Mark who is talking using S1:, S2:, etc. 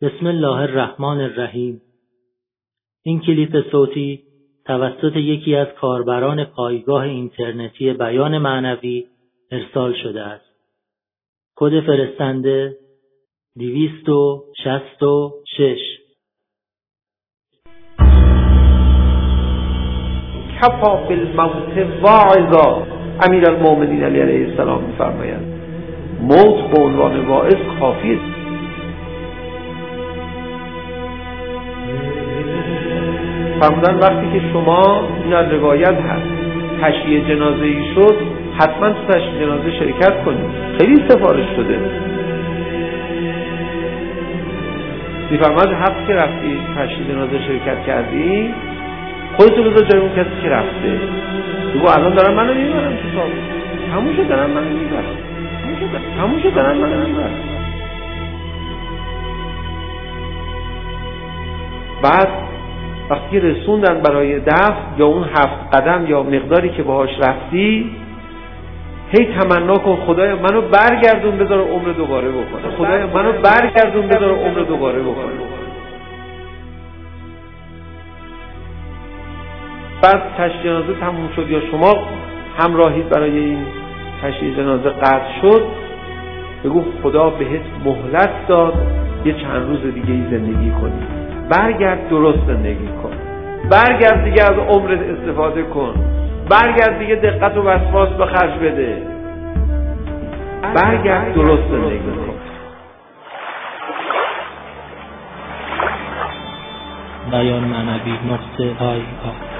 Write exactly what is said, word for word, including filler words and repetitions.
S1: بسم الله الرحمن الرحیم. این کلیپ صوتی توسط یکی از کاربران پایگاه اینترنتی بیان معنوی ارسال شده است. کد فرستنده دویست و شصت و شش.
S2: کفا بالموت واعظا. امیرالمومنین علی علیه السلام می‌فرمایند موت به عنوان واعظ کافی است. فرمودن وقتی که شما این روایت هست تشییع جنازه ای شد حتما تو تشییع جنازه شرکت کنید. خیلی سفارش شده. میفرماد حق که رفتی تشییع جنازه شرکت کردی خودتو بذار جای اون کسی که رفته. بگو الان دارم منو میبرم تو سال همون شد دارم منو میبرم همون شد دارم منو میبرم. بعد وقتی رسوندن برای دفن یا اون هفت قدم یا مقداری که باهاش رفتی هی تمنا کن خدایا منو برگردون بذار عمر دوباره بکنه. خدایا منو برگردون بذار عمر دوباره بکنه. بعد تشییع جنازه تموم شد یا شما همراهید برای این تشییع جنازه قطع شد، بگو خدا بهت مهلت داد یه چند روز دیگه ای زندگی کنی. برگرد درست زندگی کن. برگرد دیگه از عمرت استفاده کن. برگرد دیگه دقت و وسواس به خرج بده. برگرد درست زندگی کن.
S1: بیان معنوی نقطه آی آی